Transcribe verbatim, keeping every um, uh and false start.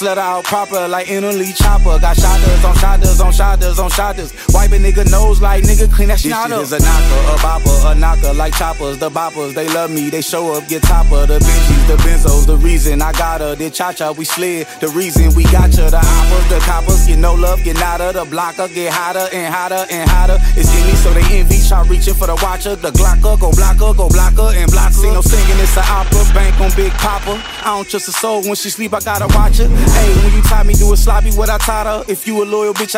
Slut out proper like Italy chopper. Got shotters on shotters on shotters on shotters. Wipe a nigga nose like nigga clean that shit up. This shit is a knocker, a bopper, a knocker like choppers. The boppers, they love me, they show up, get topper. The Benjis, the Benzos, the reason I got her. The cha-cha, we slid, the reason we got ya. The hoppers, the coppers, get no love, get nada. The blocker, get hotter and hotter and hotter. It's in me, so they envy, try reaching for the watcher. The glocker, go blocker, go blocker and blocker. See no singing, it's a opera, bank on Big Papa. I don't trust a soul, when she sleep, I gotta watch her. Hey, when you taught me do it sloppy, what I taught her. If you a loyal bitch, I